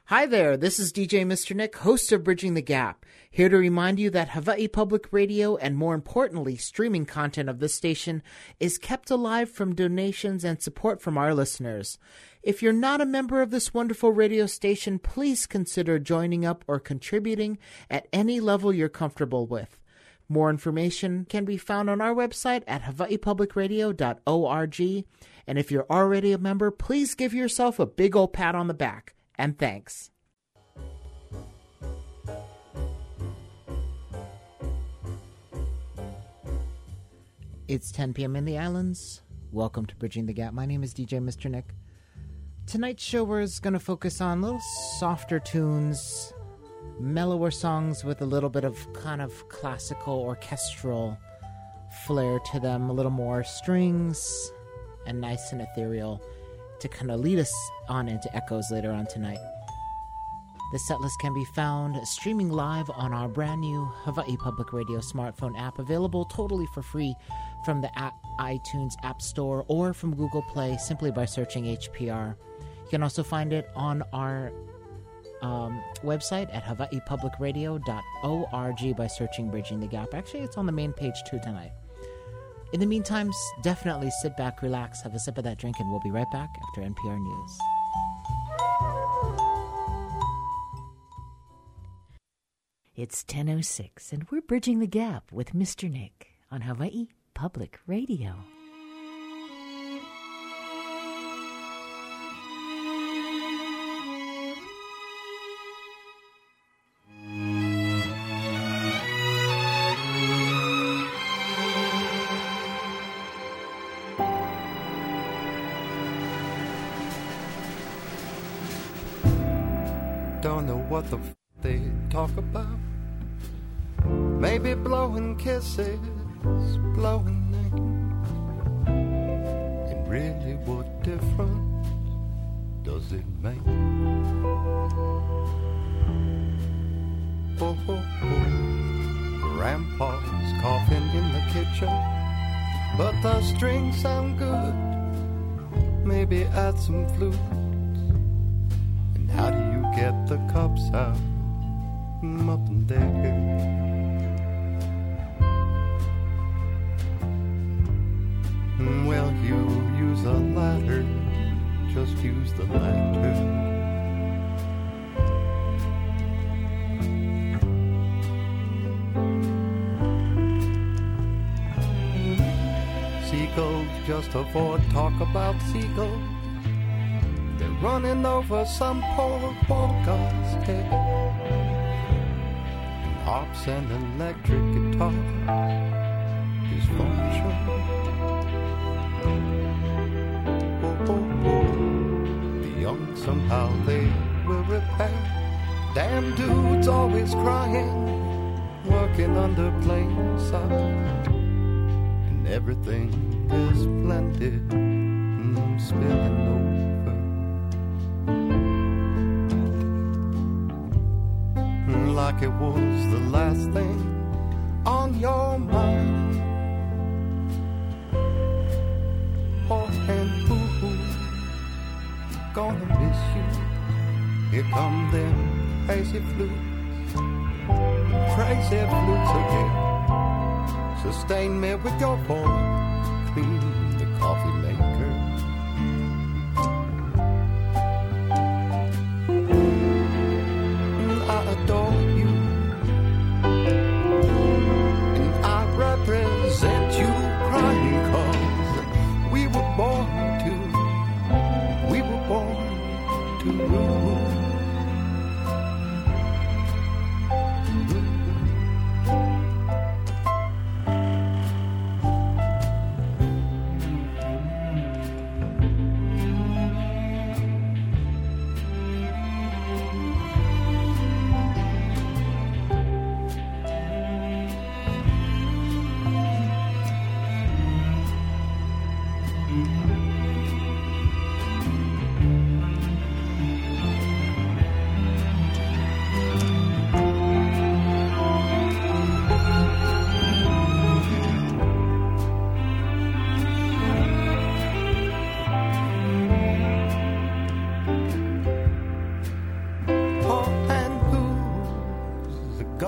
Hi there, this is DJ Mr. Nick, host of Bridging the Gap, here to remind you that Hawaii Public Radio, and more importantly, streaming content of this station, is kept alive from donations and support from our listeners. If you're not a member of this wonderful radio station, please consider joining up or contributing at any level you're comfortable with. More information can be found on our website at hawaiipublicradio.org, and if you're already a member, please give yourself a big old pat on the back. And thanks. It's 10 p.m. in the islands. Welcome to Bridging the Gap. My name is DJ Mr. Nick. Tonight's show is going to focus on little softer tunes, mellower songs with a little bit of kind of classical orchestral flair to them, a little more strings and nice and ethereal to kind of lead us on into echoes later on tonight. The setlist can be found streaming live on our brand new Hawaii Public Radio smartphone app, available totally for free from the iTunes App Store or from Google Play simply by searching HPR. You can also find it on our website at hawaiipublicradio.org by searching Bridging the Gap. Actually, it's on the main page too tonight. In the meantime, definitely sit back, relax, have a sip of that drink, and we'll be right back after NPR News. It's 10:06, and we're Bridging the Gap with Mr. Nick on Hawaii Public Radio. Don't know what the they talk about. Maybe blowing kisses, blowing names. And really, what difference does it make? Oh, oh, oh. Grandpa's coughing in the kitchen, but the strings sound good. Maybe add some flute. And how do you get the cups out up and down? Well, you use a ladder, just use the ladder. Seagulls, just avoid talk about seagulls. They're running over some poor guy's head. Harps and electric guitar dysfunction. Oh, oh, oh. The young somehow they will repair. Damn dudes always crying, working under plain sun. And everything is splendid, spilling over. Like it was the last thing on your mind. Oh, and ooh, gonna miss you. Here come them crazy flutes again. Sustain me with your voice, clean the coffee maker. I adore you, and I represent you crying, 'cause we were born to rule.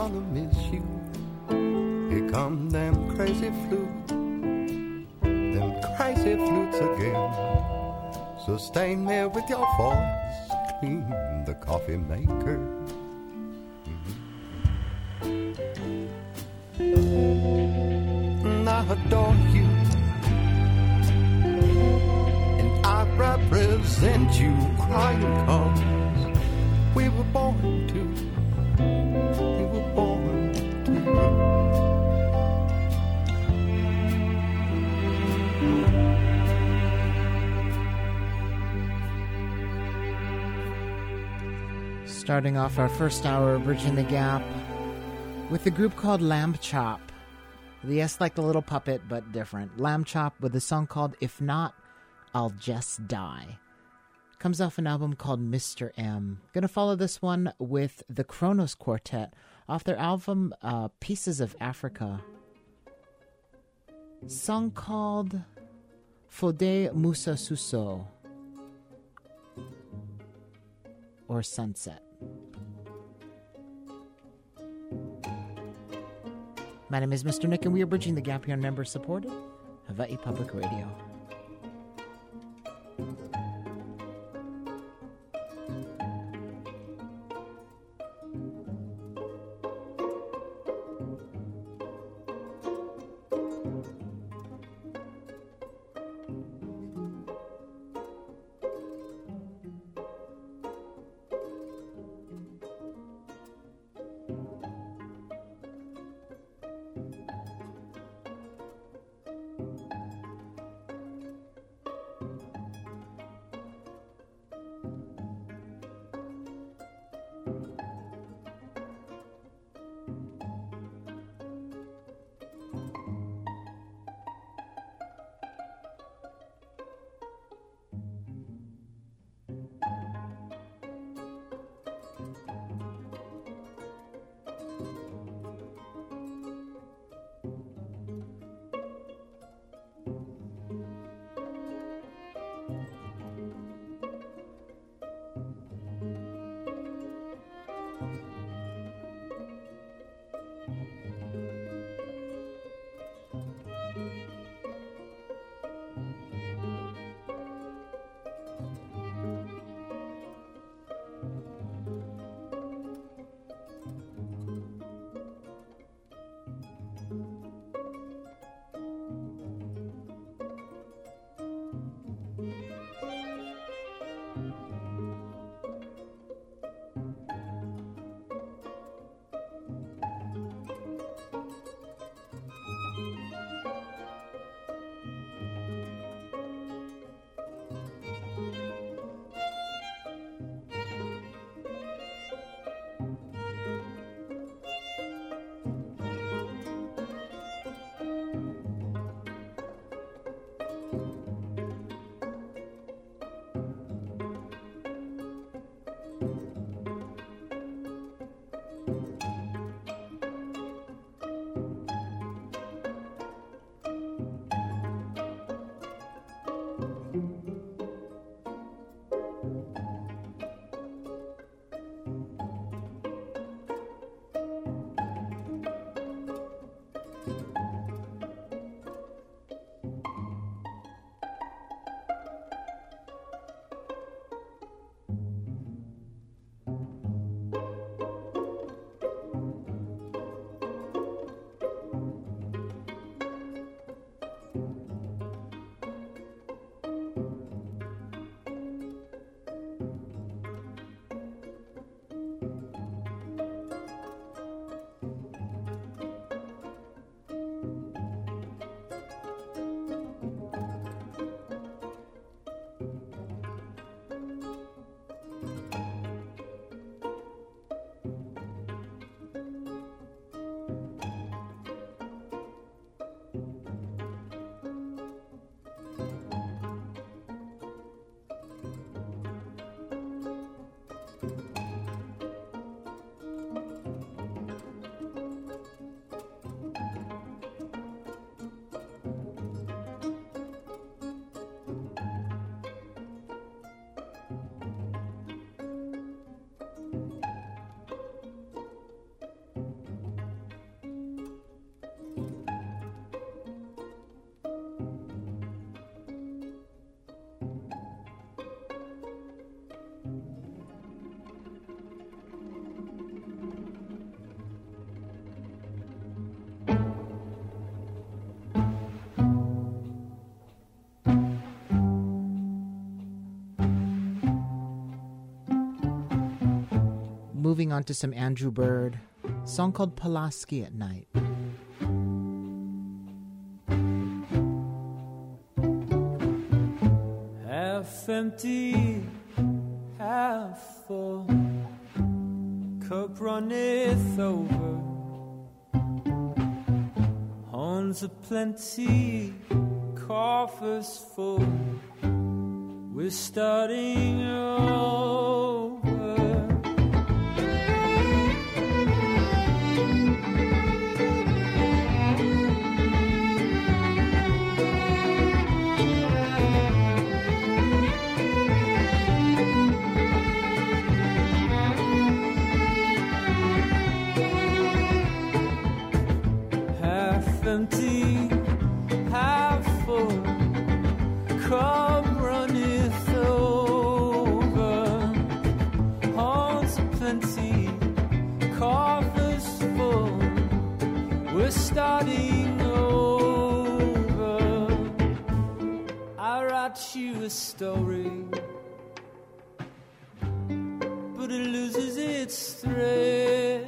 gonna miss you. Here come them crazy flutes, them crazy flutes again. Sustain me with your voice, clean the coffee maker. And I adore you, and I represent you, crying 'cause we were born to. We were born to. Starting off our first hour of Bridging the Gap with a group called Lamb Chop. Yes, like the little puppet, but different. Lamb Chop with a song called If Not, I'll Just Die. Comes off an album called Mr. M. Gonna follow this one with the Kronos Quartet off their album Pieces of Africa. Song called Fode Musa Suso, or Sunset. My name is Mr. Nick, and we are Bridging the Gap here on member-supported Hawaii Public Radio. moving on to some Andrew Bird, song called Pulaski at Night. Half empty, half full, cup runneth over, horns aplenty, coffers full, we're starting over. Empty, half full, cup runneth over, horns plenty, coffers full, we're starting over. I write you a story, but it loses its thread.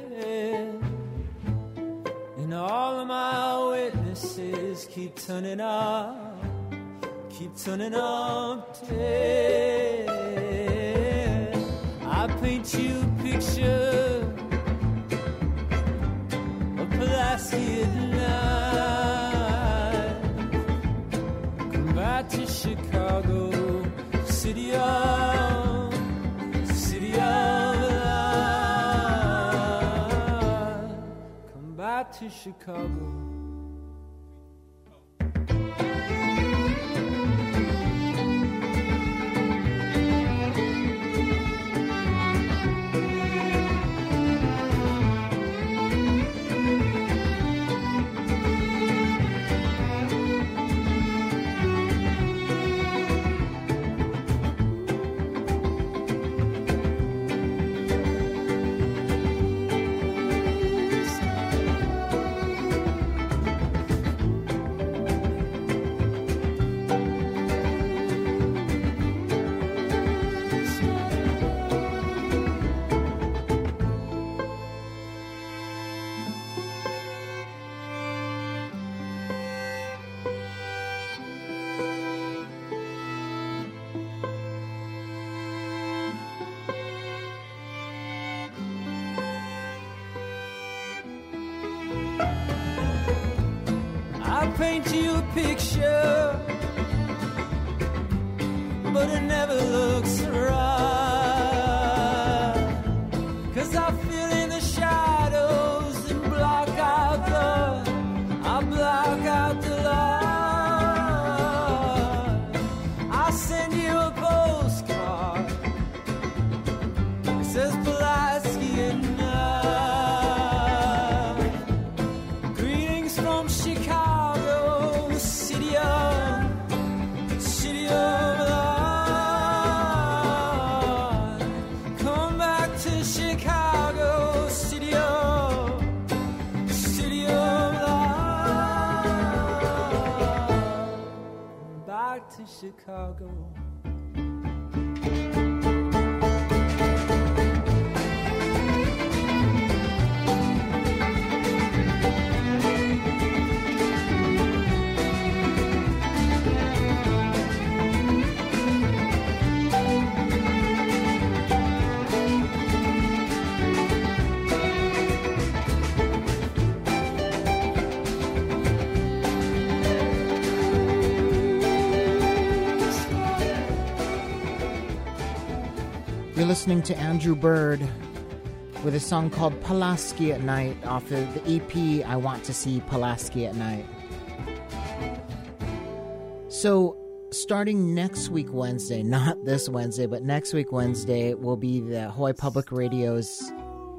And all of my witnesses keep turning up dead. I paint you a picture of Pulaski at night. Come back to Chicago, city of light. Come back to Chicago. Paint you a picture, but it never looks right, 'cause I feel in the shadows and block out the light. I send you a postcard, it says Pulaski at night. Greetings from Chicago, city of light. Come back to Chicago, city of light. Come back to Chicago. You're listening to Andrew Bird with a song called Pulaski at Night off of the EP I Want to See Pulaski at Night. So, starting next week Wednesday, not this Wednesday, but next week Wednesday, will be the Hawaii Public Radio's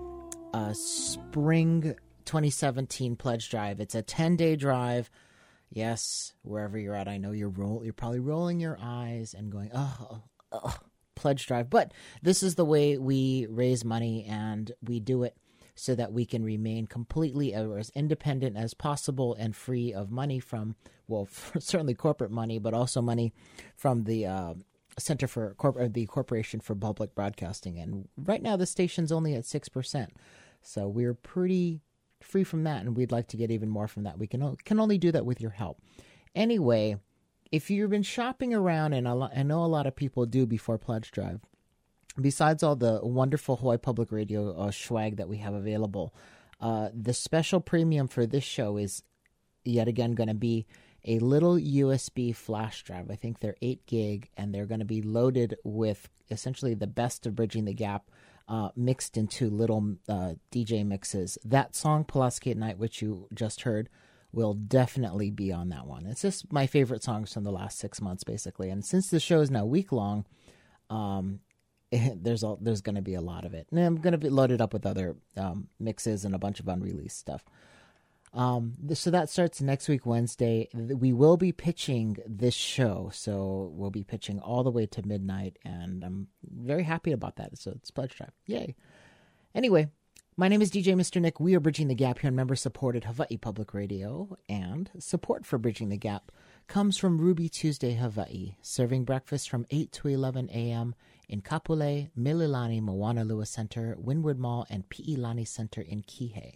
Spring 2017 Pledge Drive. It's a 10-day drive. Yes, wherever you're at, I know you're probably rolling your eyes and going, oh, pledge drive. But this is the way we raise money, and we do it so that we can remain completely as independent as possible and free of money from, well, certainly corporate money, but also money from the Center for the Corporation for Public Broadcasting, and right now the station's only at 6%, so we're pretty free from that, and we'd like to get even more from that. We can only do that with your help. Anyway, if you've been shopping around, and I know a lot of people do before Pledge Drive, besides all the wonderful Hawaii Public Radio swag that we have available, the special premium for this show is yet again going to be a little USB flash drive. I think they're 8 gig, and they're going to be loaded with essentially the best of Bridging the Gap mixed into little DJ mixes. That song, Pulaski at Night, which you just heard, will definitely be on that one. It's just my favorite songs from the last 6 months, basically. And since the show is now week-long, there's going to be a lot of it. And I'm going to be loaded up with other mixes and a bunch of unreleased stuff. So that starts next week, Wednesday. We will be pitching this show, so we'll be pitching all the way to midnight, and I'm very happy about that. So it's Pledge Drive. Yay. Anyway, my name is DJ Mr. Nick. We are Bridging the Gap here on member-supported Hawaii Public Radio, and support for Bridging the Gap comes from Ruby Tuesday Hawaii, serving breakfast from 8 to 11 a.m. in Kapolei, Mililani, Moanalua Center, Windward Mall, and Pi'ilani Center in Kihei.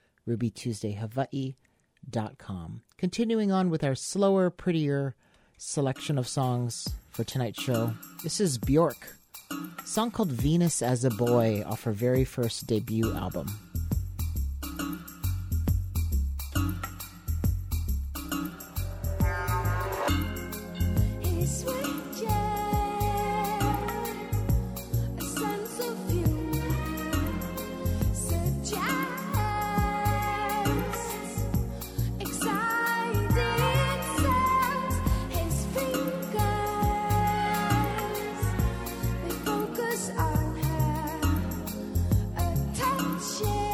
RubyTuesdayHawaii.com. Continuing on with our slower, prettier selection of songs for tonight's show. This is Bjork, a song called Venus as a Boy off her very first debut album. Focus on her, a touch.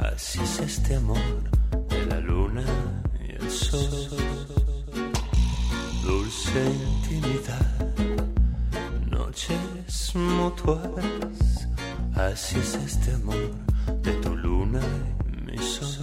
Así es este amor de la luna y el sol. Dulce intimidad, noches mutuas. Así es este amor de tu luna y mi sol.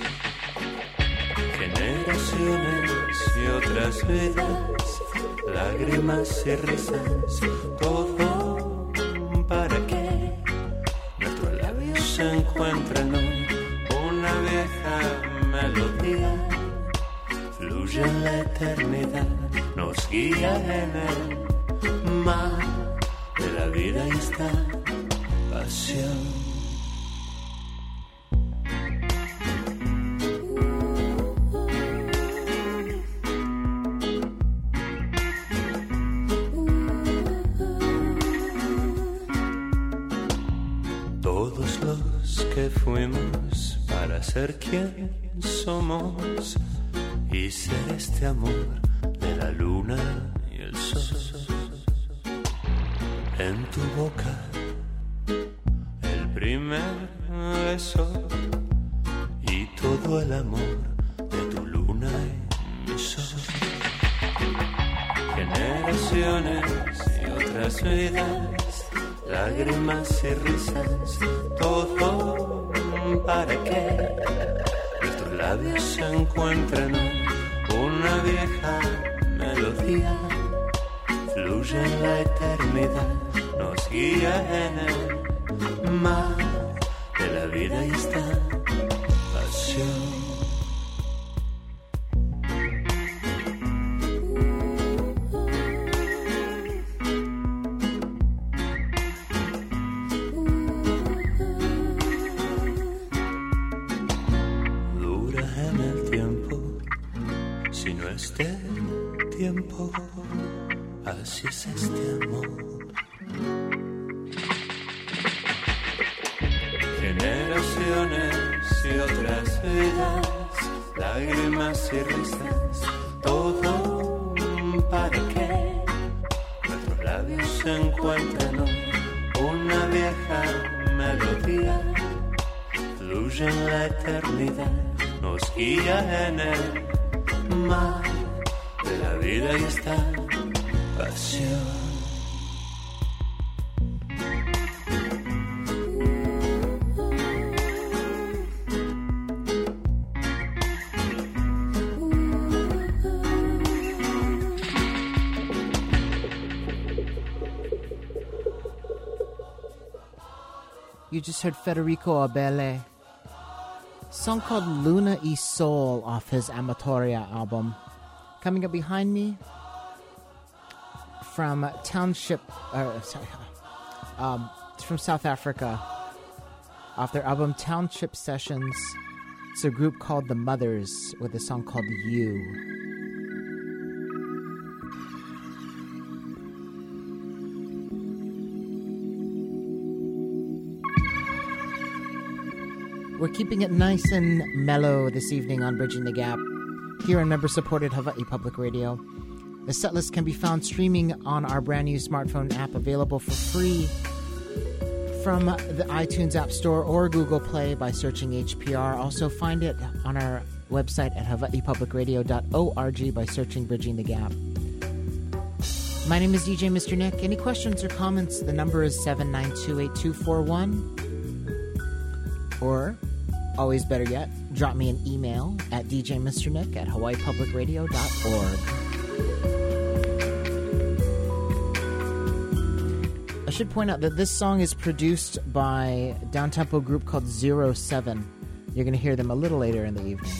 Generaciones y otras vidas, lágrimas y risas, todo para que nuestros labios se encuentren hoy. Una vieja melodía fluye en la eternidad, nos guía en el mar de la vida y esta pasión. Todos los que fuimos para ser quien somos y ser este amor de la luna y el sol. En tu boca el primer beso y todo el amor de tu luna y mi sol. Generaciones y otras vidas, lágrimas y risas, todo para que nuestros labios se encuentren hoy. Una vieja melodía fluye en la eternidad, nos guía en el mar de la vida y esta pasión. Tiempo, así es este amor. Generaciones y otras vidas, lágrimas y risas, todo para que nuestros labios se encuentren hoy. Una vieja melodía fluye en la eternidad, nos guía en el mar de la vida y esta pasión. You just heard Federico Abele, song called Luna y Sol off his Amatoria album. Coming up behind me, from Township, from South Africa, off their album Township Sessions, it's a group called The Mothers with a song called You. We're keeping it nice and mellow this evening on Bridging the Gap, here on member-supported Hawaii Public Radio. The setlist can be found streaming on our brand new smartphone app, available for free from the iTunes App Store or Google Play by searching HPR. Also find it on our website at hawaiipublicradio.org by searching Bridging the Gap. My name is DJ Mr. Nick. Any questions or comments, the number is 792-8241. Or, always better yet, drop me an email at djmrnick at hawaiipublicradio.org. I should point out that this song is produced by a downtempo group called 07. You're going to hear them a little later in the evening.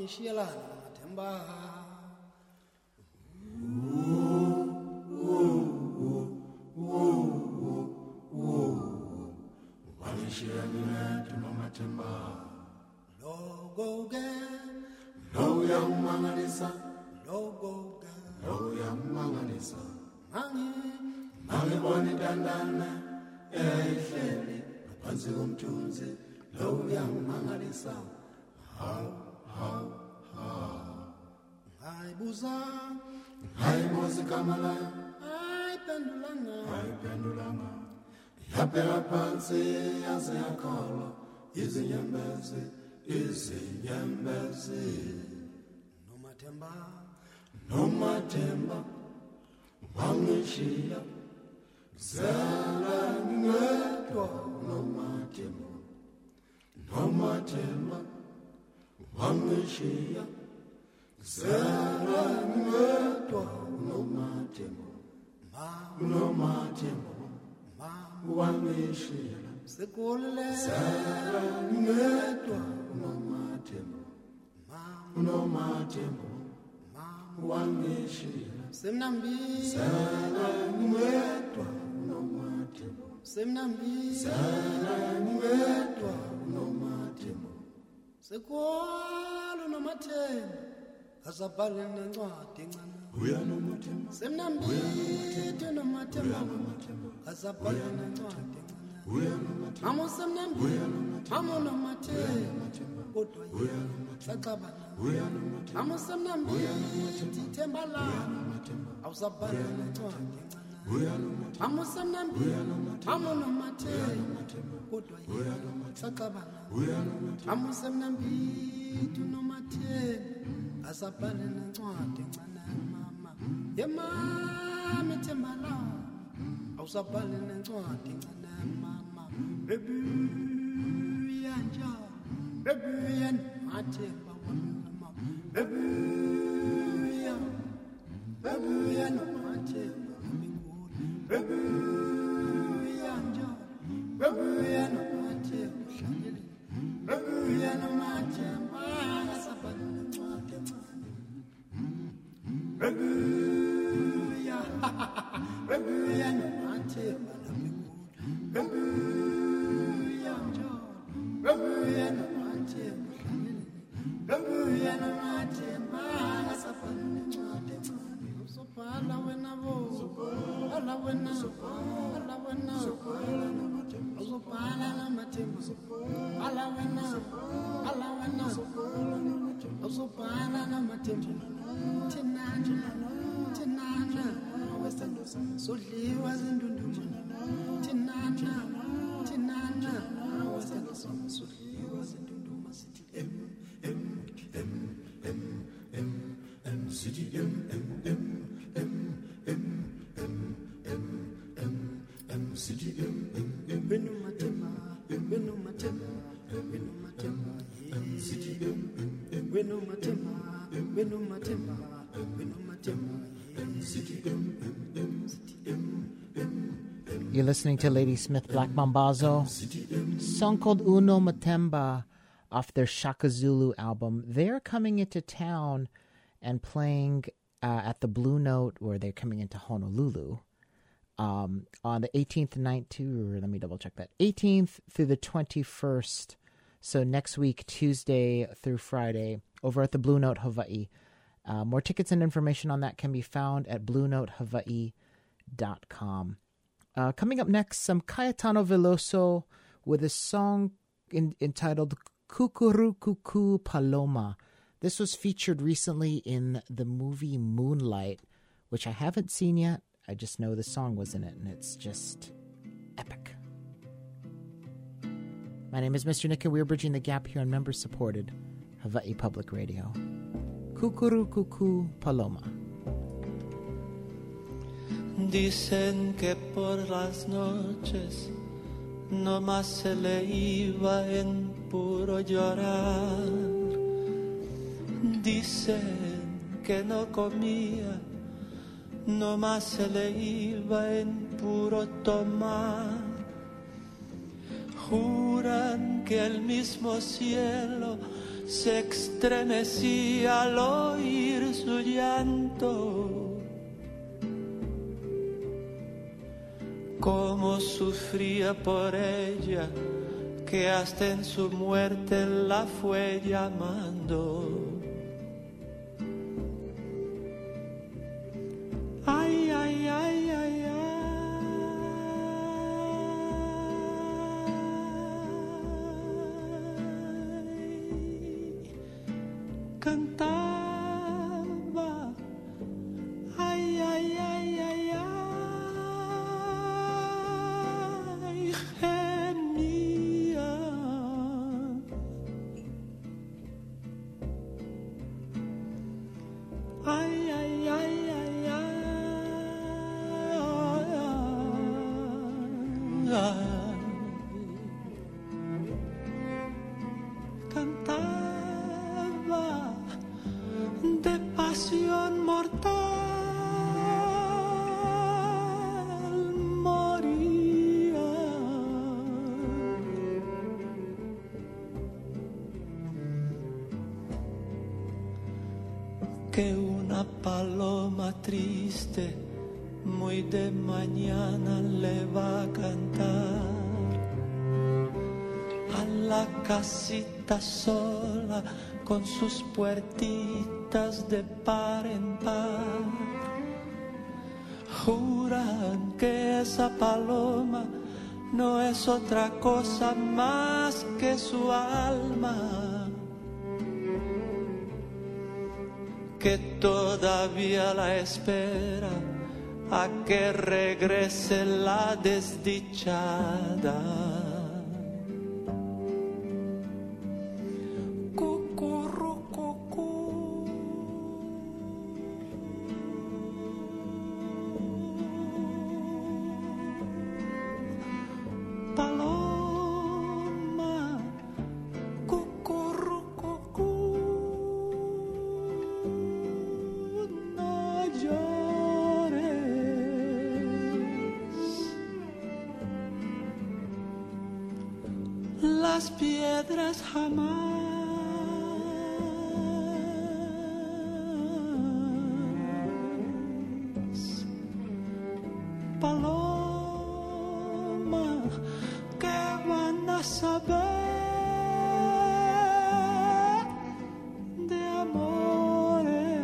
wangishiyelana namathemba wangishiyelana namathemba logo-ke lo uyangimangalisa logo-ke lo uyangimangalisa mangibona intandane eyayihleli ngaphansi komthunzi lo uyangimangalisa hayibuza hayibuza igama layo ayiphendulanga yaphela phansi yaze yakhala izinyembezi nomathemba wangishiya zala ngedwa nomathemba wangishiya zala ngedwa nomathemba wangishiya sekulele zala ngedwa nomathemba wangishiya semnambili zala ngedwa semnambili zala ngedwa sekwalo nomathemba azabhale nencwadi encane uyanomathemba semnambili nomathemba azabhale nencwadi encane mama semnambili mama nomathemba kodwa yena saxabana mama semnambili themba la awuzabhale nencwadi encane mama semnambili mama nomathemba kodwa yena saxabana mama semnambili nomathemba azabhale nencwadi encane mama yemama themba la awuzabhale nencwadi encane mama baby yanja baby yan mathemba mama baby yan mathemba baby yanja baby yan mathemba hlangele baby yan mathemba asabhale nencwadi encane baby yan baby yan mathemba baby yanja baby yan mathemba hlangele baby yan mathemba asabhale nencwadi encane uzobhala wena bo ala wena uzobhala namathemba ala wena uzobhala namathemba thinana sodliwa zindunduma thinana sodliwa zindunduma sithi sithi sithi wenomathemba You're listening to Ladysmith Black Mambazo, song called Uno Matemba off their Shaka Zulu album. They're coming into town and playing at the Blue Note, where they're coming into Honolulu on the 18th, 18th through the 21st. So next week, Tuesday through Friday, over at the Blue Note Hawaii. More tickets and information on that can be found at BlueNoteHawaii.com. Coming up next, some Cayetano Veloso with a song entitled Kukuru Kuku Paloma. This was featured recently in the movie Moonlight, which I haven't seen yet. I just know the song was in it, and it's just epic. My name is Mr. Nick, and we're bridging the gap here on member-supported Hawaii Public Radio. Kukuru Kuku Paloma. Dicen que por las noches no más se le iba en puro llorar. Dicen que no comía, no más se le iba en puro tomar. Juran que el mismo cielo se estremecía al oír su llanto. Cómo sufría por ella, que hasta en su muerte la fue llamando. Ay, ay, ay, ay, ay. Cantaba. Ay, ay, ay, ay, ay. Gemía. Ay, ay, ay, ay, ay. Cantaba de pasión mortal, moría. Que una paloma triste muy de mañana le va a cantar a la casita sola con sus puertitas de par en par. Juran que esa paloma no es otra cosa más que su alma, que todavía la espera a que regrese la desdichada. Cucurrucucú. Paloma, cucurrucucú. No llores. Las piedras jamás paloma, que van a saber de amores.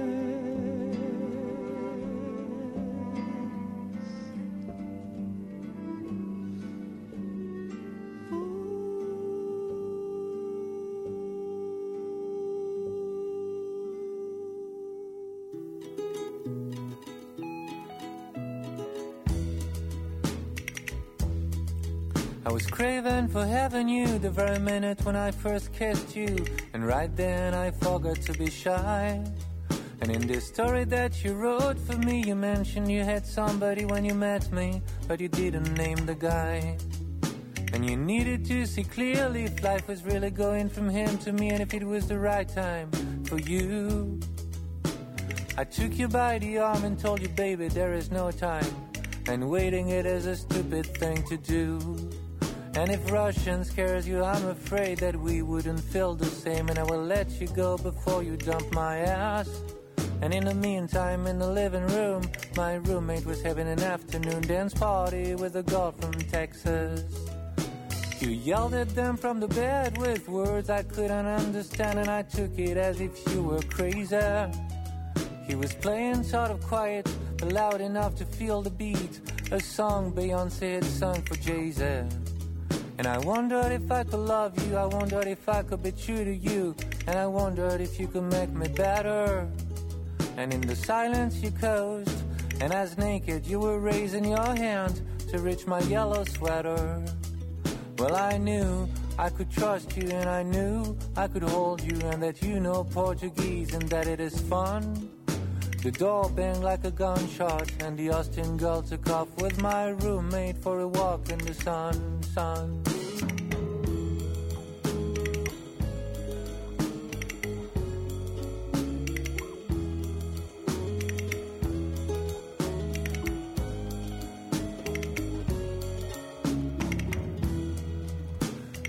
I was craving for having you the very minute when I first kissed you, and right then I forgot to be shy. And in this story that you wrote for me, you mentioned you had somebody when you met me, but you didn't name the guy. And you needed to see clearly if life was really going from him to me, and if it was the right time for you. I took you by the arm and told you, baby, there is no time, and waiting it is a stupid thing to do. And if Russian scares you, I'm afraid that we wouldn't feel the same, and I will let you go before you dump my ass. And in the meantime, in the living room, my roommate was having an afternoon dance party with a girl from Texas. You yelled at them from the bed with words I couldn't understand, and I took it as if you were crazy. He was playing sort of quiet, but loud enough to feel the beat, a song Beyonce had sung for Jay-Z. And I wondered if I could love you, I wondered if I could be true to you, and I wondered if you could make me better. And in the silence you caused, and as naked you were raising your hand to reach my yellow sweater. Well, I knew I could trust you, and I knew I could hold you, and that you know Portuguese and that it is fun. The door banged like a gunshot, and the Austin girl took off with my roommate for a walk in the sun.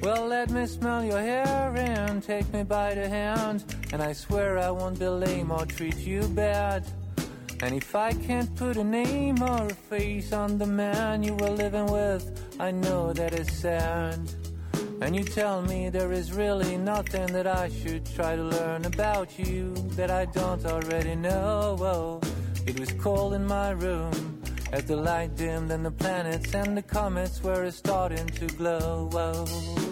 Well, let me smell your hair and take me by the hand, and I swear I won't be lame or treat you bad. And if I can't put a name or a face on the man you were living with, I know that it's sad. And you tell me there is really nothing that I should try to learn about you that I don't already know. Oh, it was cold in my room as the light dimmed and the planets and the comets were starting to glow. Oh.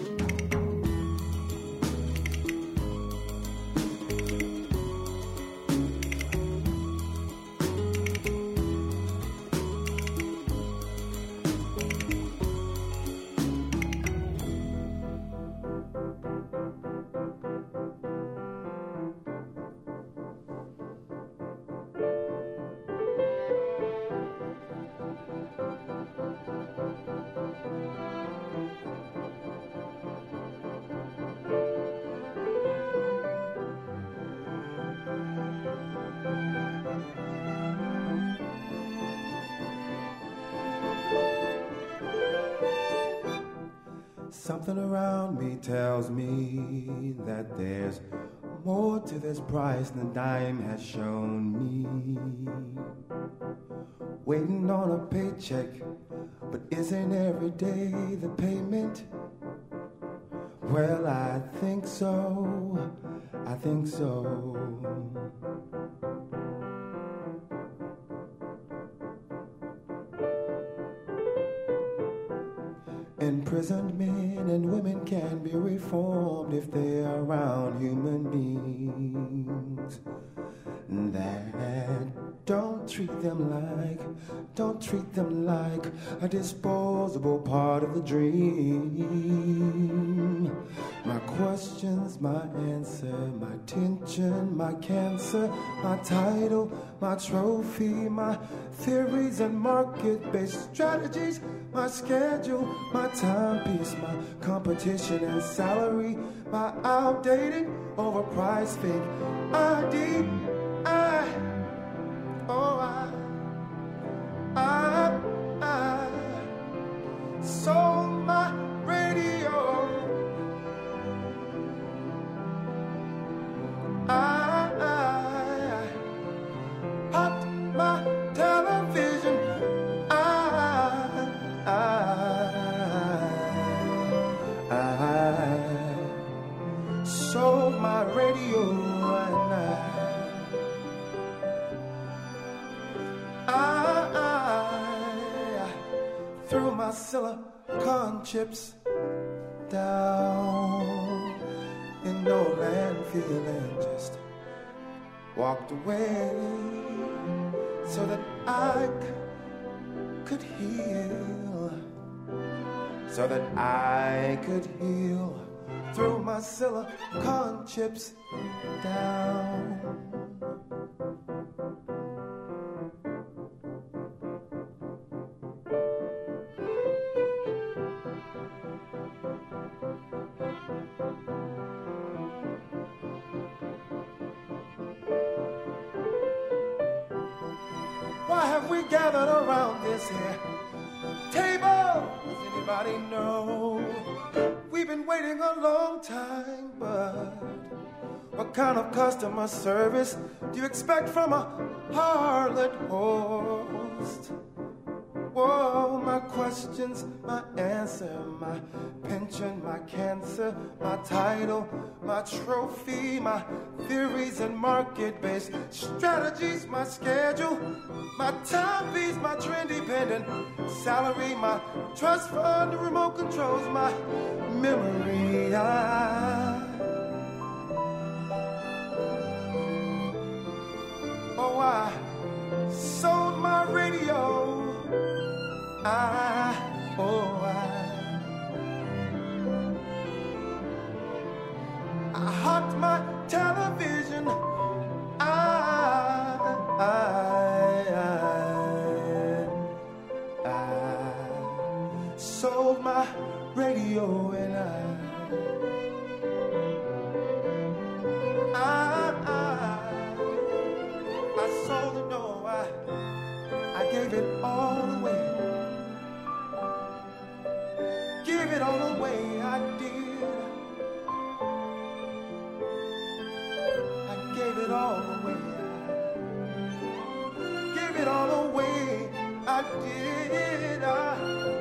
Something around me tells me that there's more to this price than dime has shown me. Waiting on a paycheck, but isn't every day the payment? Well, I think so, I think so. Imprisoned men and women can be reformed if they're around human beings that don't treat them like a disposable part of the dream. My questions, my answer, my tension, my cancer, my title, my trophy, my theories and market-based strategies, my schedule, my timepiece, my competition and salary, my outdated, overpriced fake ID. I sold my radio. I popped my television. I sold my radio and I threw my silicon chips down in no landfill and just walked away so that I could heal, so that I could heal. Threw my silicon chips down. Why have we gathered around this here table? Does anybody know? We've been waiting a long time, but what kind of customer service do you expect from a harlot host? Whoa, my questions, my answer, my pension, my cancer, my title, my trophy, my theories and market-based strategies, my schedule, my timepiece, my trend-dependent salary, my trust fund, the remote controls, my memory. I sold my radio. I hocked my television. I sold my radio and I sold it. No, I gave it all away. Give it all away, I did. it all away. Gave it all away. I did. I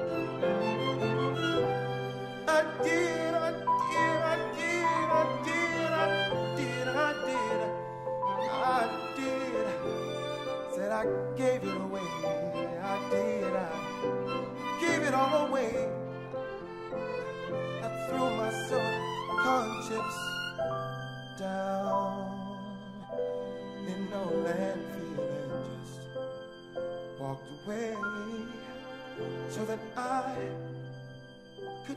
did. I did. I did. I did. I did. I did. I did. Said I gave it away. I did. I gave it all away. I threw my silicone chips down in no landfill and just walked away so that I could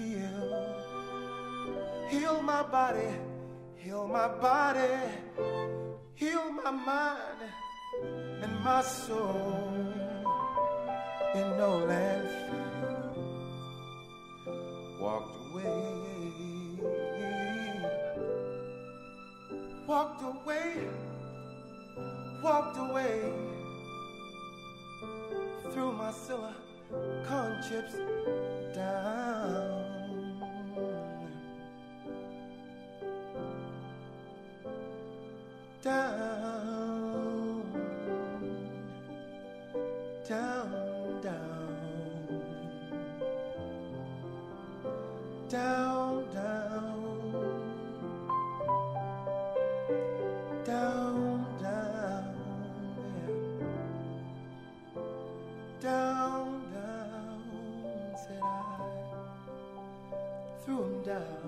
heal my body, heal my body, heal my mind and my soul in no landfill. Walked away. Walked away, walked away, threw my silicone chips down. Down, down, down, down, down. Down, down, yeah. Down, down, said I, threw him down.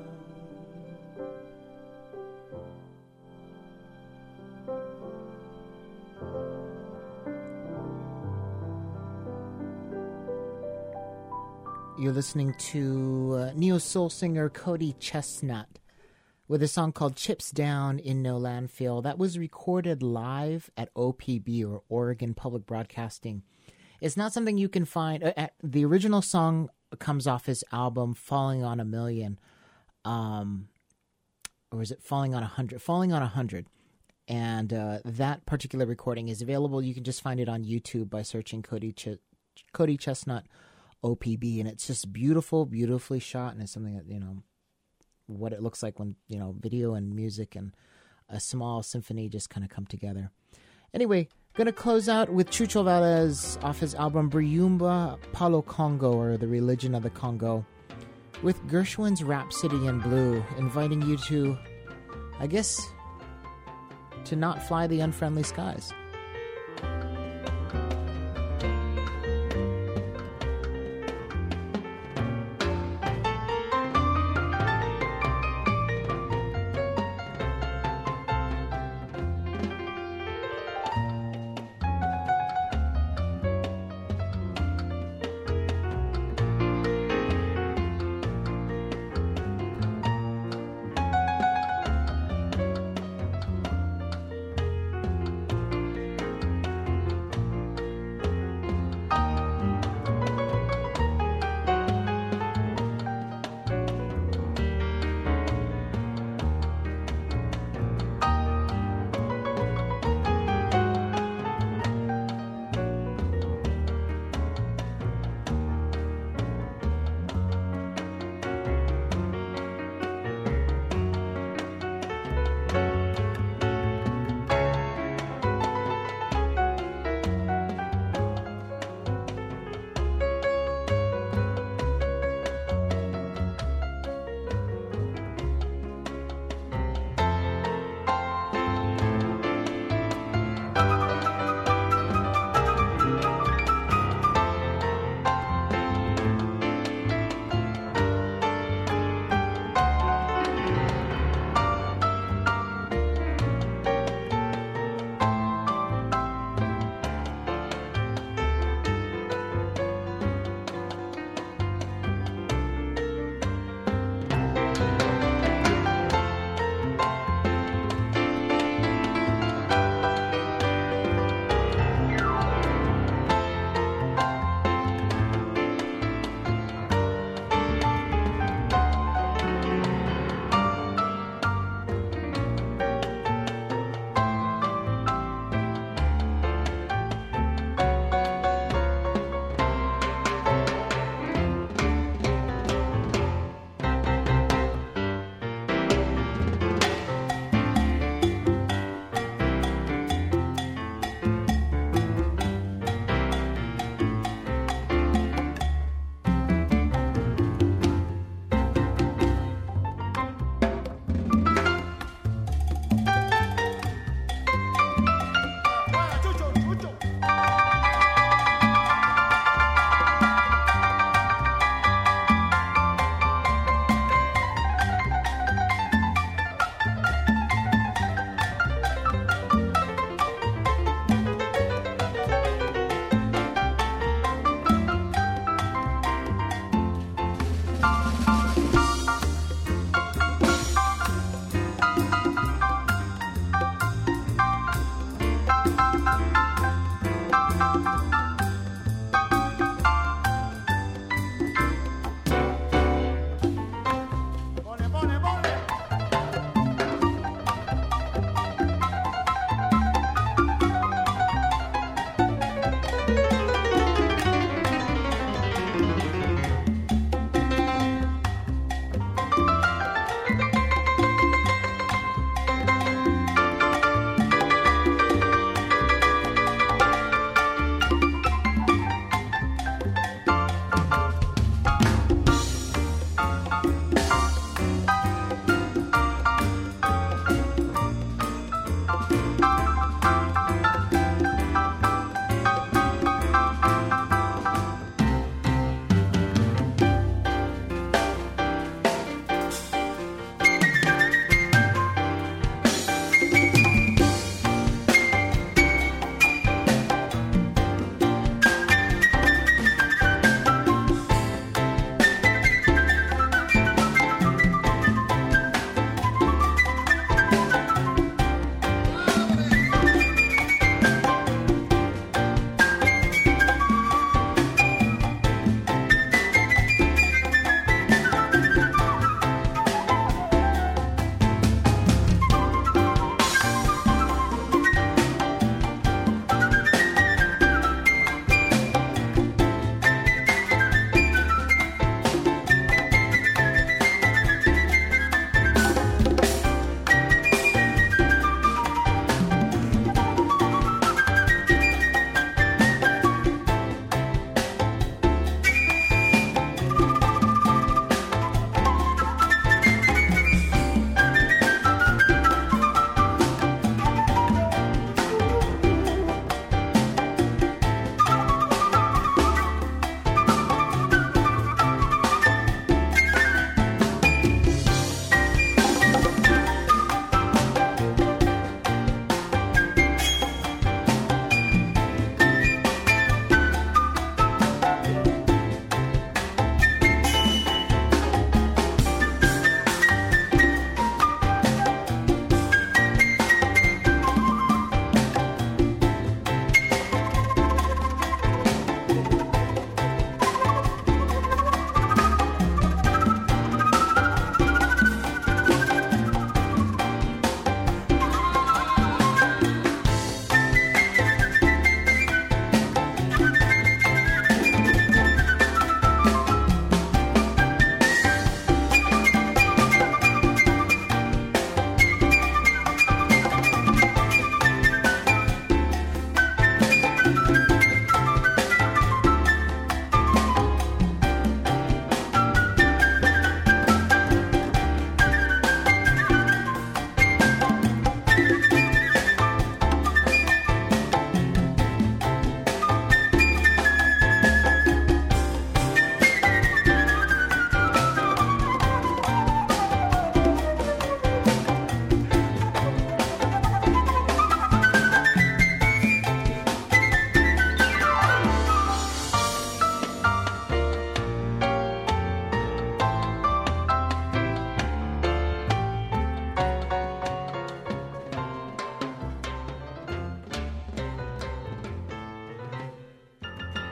You're listening to neo-soul singer Cody Chestnut with a song called Chips Down in No Landfill. That was recorded live at OPB, or Oregon Public Broadcasting. It's not something you can find. The original song comes off his album Falling on a Million. Or is it Falling on 100? Falling on 100. And that particular recording is available. You can just find it on YouTube by searching Cody Chestnut OPB. And it's just beautiful, beautifully shot. And it's something that, what it looks like when, video and music and a small symphony just kind of come together. Anyway, going to close out with Chucho Valdez off his album Briumba Palo Congo, or The Religion of the Congo, with Gershwin's Rhapsody in Blue, inviting you to, I guess, to not fly the unfriendly skies.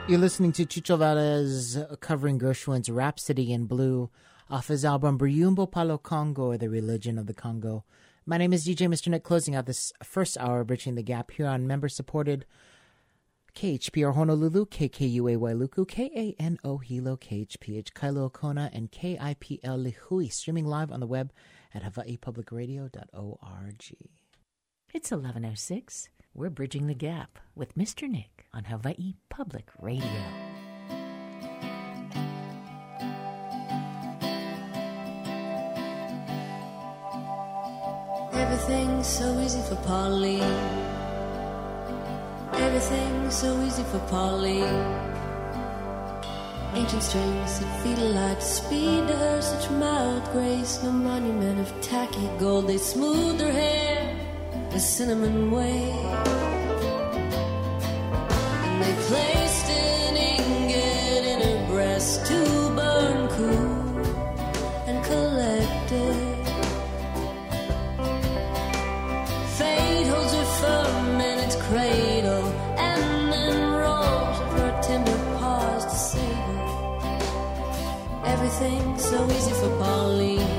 You're listening to Chucho Valdez covering Gershwin's Rhapsody in Blue off his album Buyumbo Palo Congo, or The Religion of the Congo. My name is DJ Mr. Nick, closing out this first hour, Bridging the Gap here on member-supported KHPR Honolulu, KKUAY Luku, KANO Hilo, KHPH Kailua Kona, and KIPL Lihui, streaming live on the web at hawaiipublicradio.org. It's 11:06. We're Bridging the Gap with Mr. Nick on Hawaii Public Radio. Everything's so easy for Pauline. Everything's so easy for Pauline. Ancient strings that feel like speed to her, such mild grace, no monument of tacky gold. They smooth her hair the cinnamon way, and they placed an ingot in her breast to burn cool and collected. Fate holds her firm in its cradle, and then rolls of her tender paws to save her. Everything's so easy for Pauline.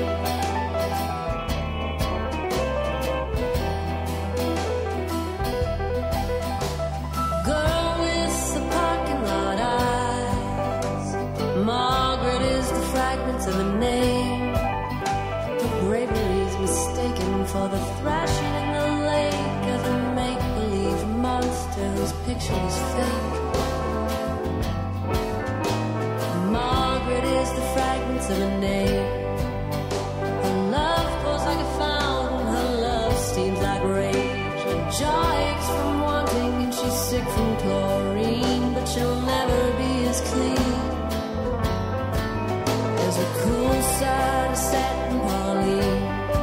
Of a name, her bravery's mistaken for the thrashing in the lake of a make-believe monster whose picture is fake. Margaret is the fragments of a name. Her love pours like a fountain, her love steams like rage. Her jaw aches from wanting and she's sick from chlorine, but she'll never be as clean. There's a cool side of satin, Pauline.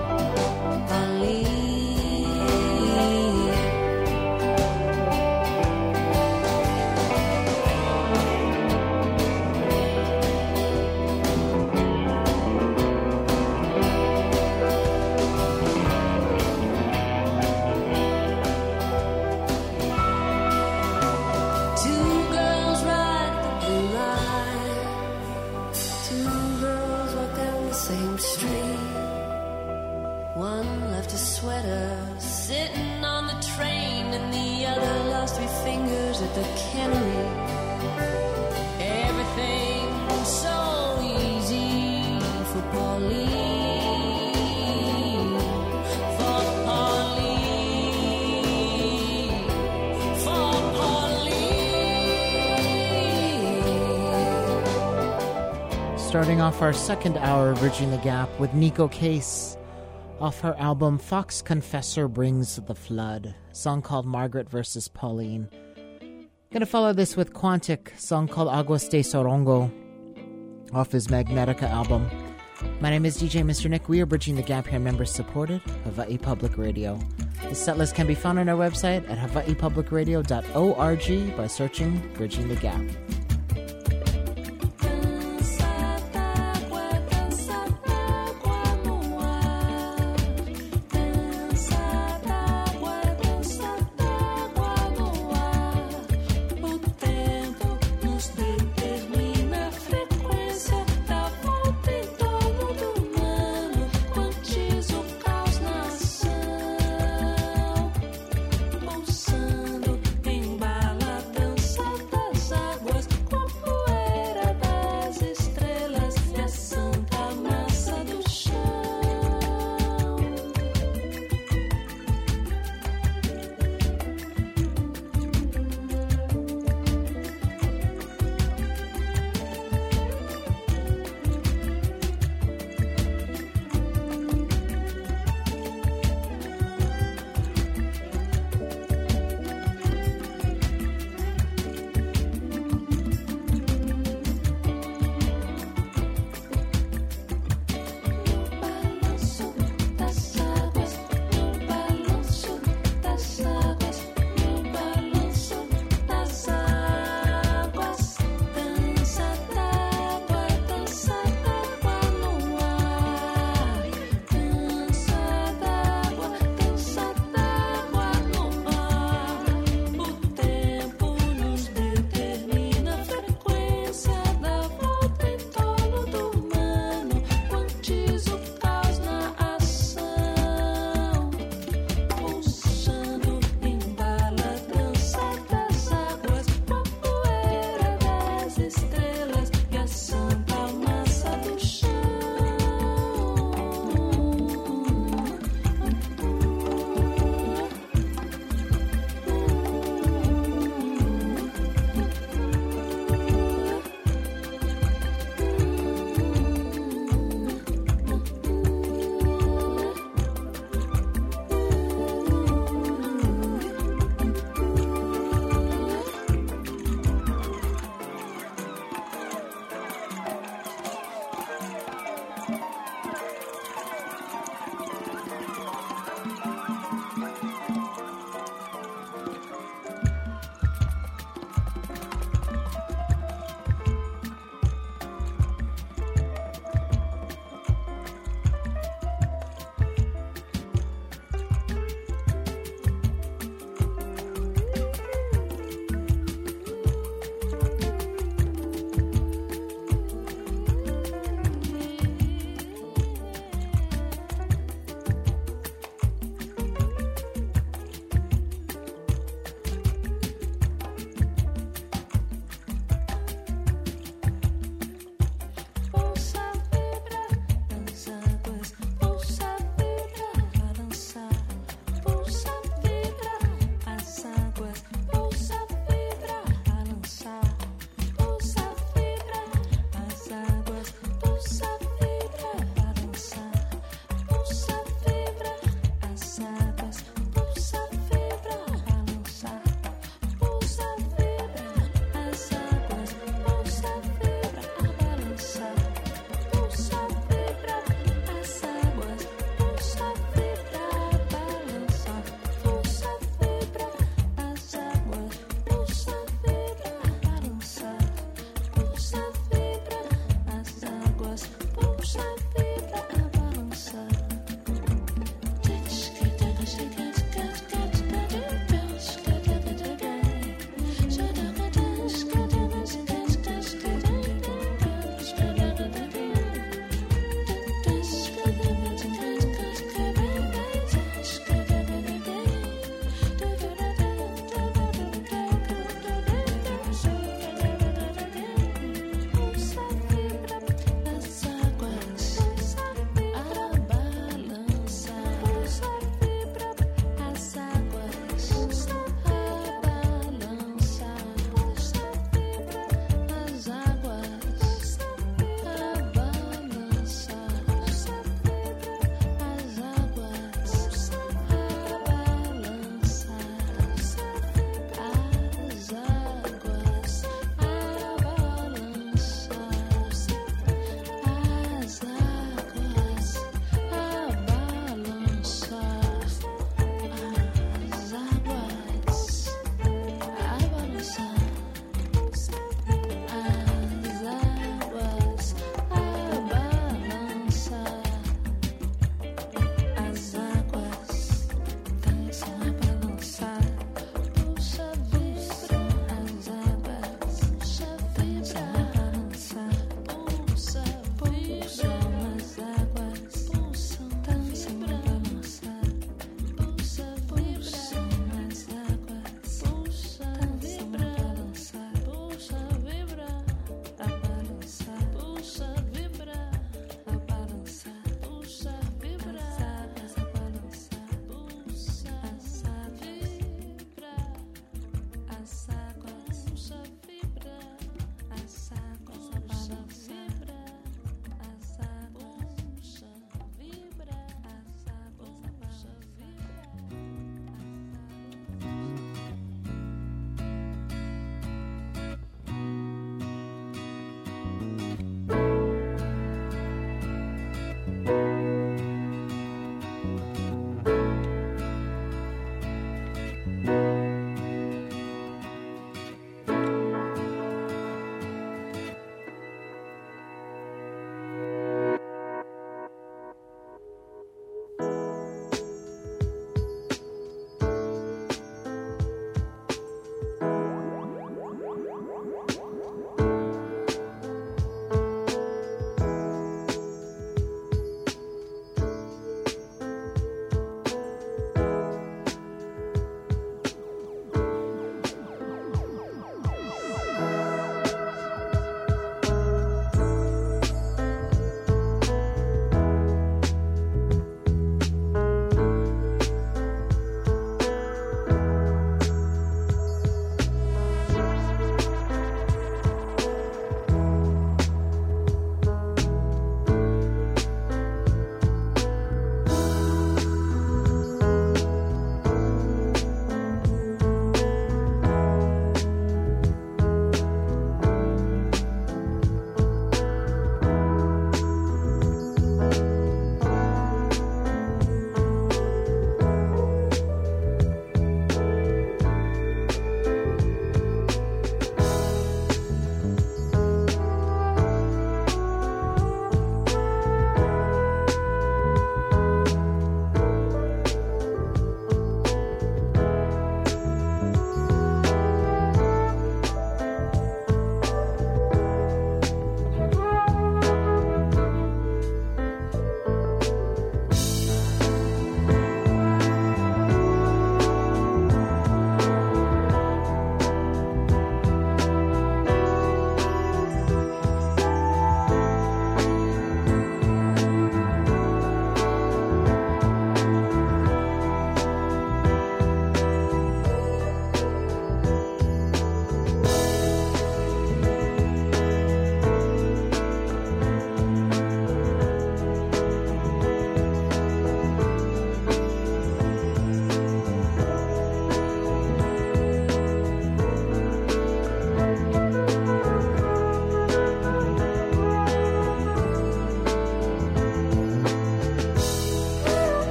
Sitting on the train, and the other lost 3 fingers at the cannery. Everything's so easy for Pauline, for Pauline, for Pauline. Starting off our second hour of Bridging the Gap with Nico Case off her album Fox Confessor Brings the Flood, a song called Margaret vs. Pauline. Gonna follow this with Quantic, a song called Aguas de Sorongo off his Magnetica album. My name is DJ Mr. Nick. We are Bridging the Gap here, members supported, Hawaii Public Radio. The setlist can be found on our website at hawaiipublicradio.org by searching Bridging the Gap. Embala, dança das águas.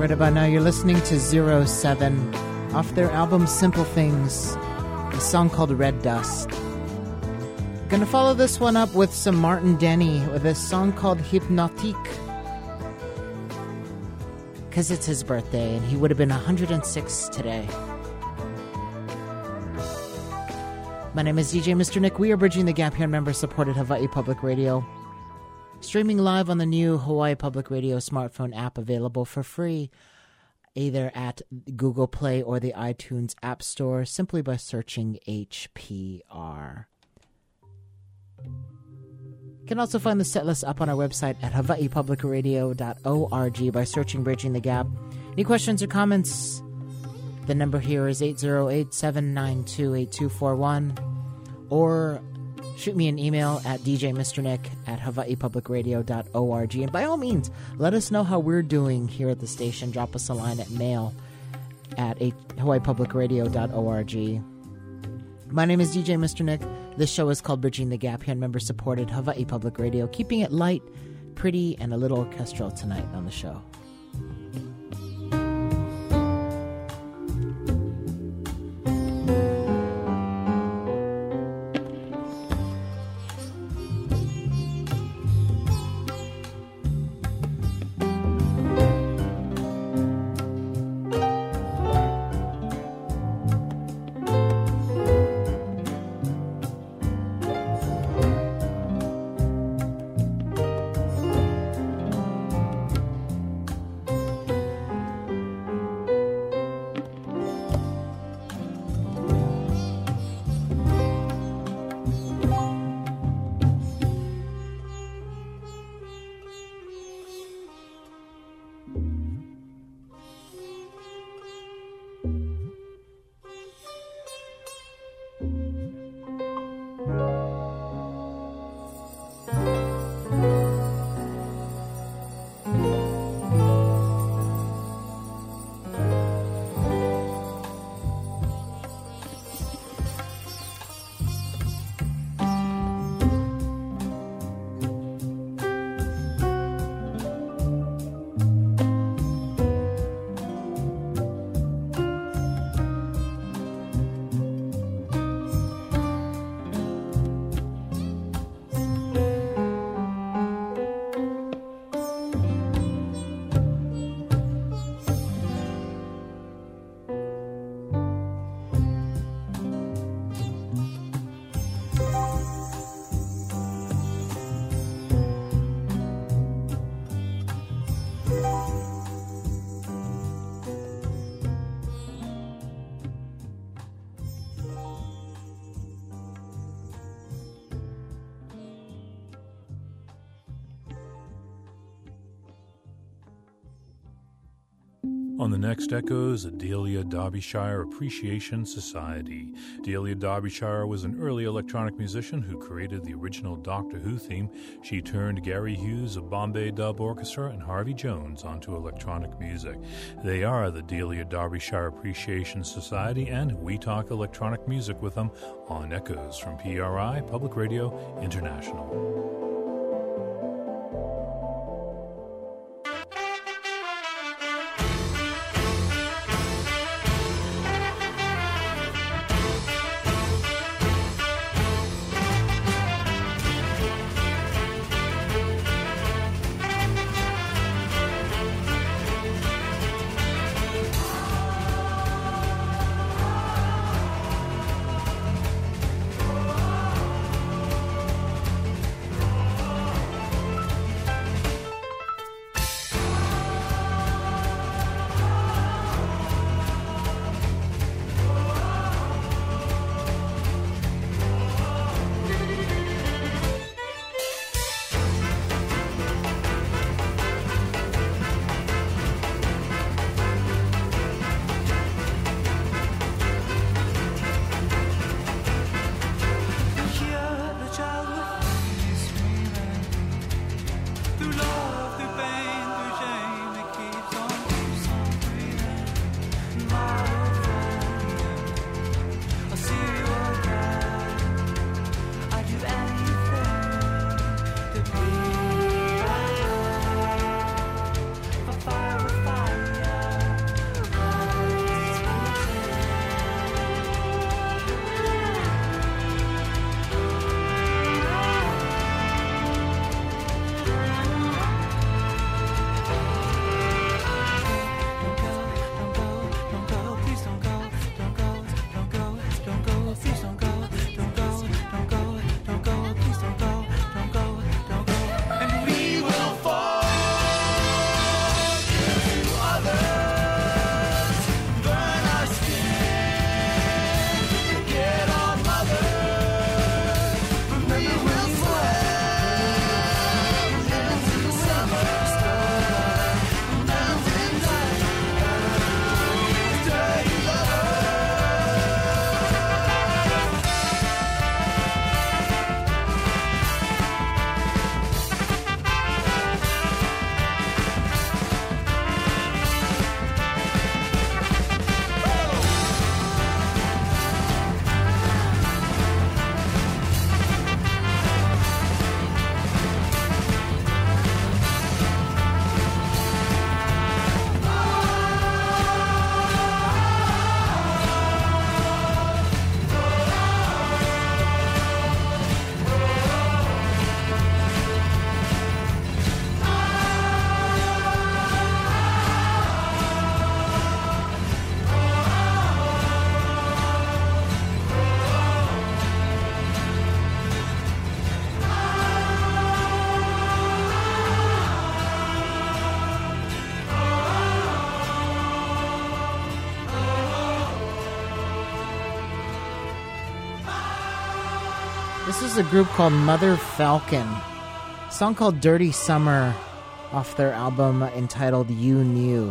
Right about now, you're listening to 07 off their album Simple Things, a song called Red Dust. Gonna follow this one up with some Martin Denny with a song called Hypnotique, because it's his birthday and he would have been 106 today. My name is DJ Mr. Nick. We are bridging the gap here on member-supported Hawaii Public Radio. Streaming live on the new Hawaii Public Radio smartphone app, available for free either at Google Play or the iTunes App Store, simply by searching HPR. You can also find the setlist up on our website at hawaiipublicradio.org by searching Bridging the Gap. Any questions or comments? The number here is 808-792-8241, or shoot me an email at djmrnick@hawaiipublicradio.org. And by all means, let us know how we're doing here at the station. Drop us a line at mail@hawaiipublicradio.org. My name is DJ Mr. Nick. This show is called Bridging the Gap here on member-supported Hawaii Public Radio, keeping it light, pretty, and a little orchestral tonight on the show. On the next Echoes, Adelia Derbyshire Appreciation Society. Adelia Derbyshire was an early electronic musician who created the original Doctor Who theme. She turned Gary Hughes of Bombay Dub Orchestra and Harvey Jones onto electronic music. They are the Adelia Derbyshire Appreciation Society, and we talk electronic music with them on Echoes from PRI, Public Radio International. This is a group called Mother Falcon. A song called Dirty Summer off their album entitled You Knew.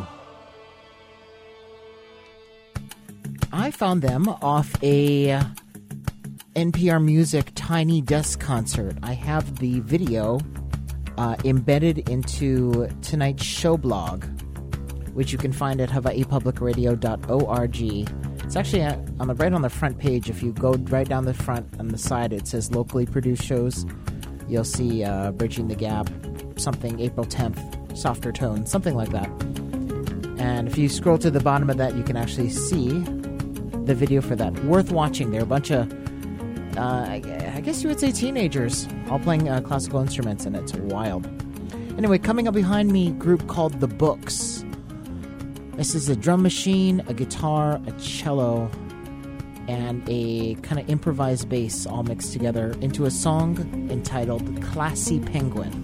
I found them off a NPR Music Tiny Desk concert. I have the video embedded into tonight's show blog, which you can find at hawaiipublicradio.org. It's actually right on the front page. If you go right down the front on the side, it says locally produced shows. You'll see Bridging the Gap, something April 10th, Softer Tone, something like that. And if you scroll to the bottom of that, you can actually see the video for that. Worth watching. They're a bunch of, I guess you would say teenagers, all playing classical instruments, and it's wild. Anyway, coming up behind me, a group called The Books. This is a drum machine, a guitar, a cello, and a kind of improvised bass all mixed together into a song entitled Classy Penguin.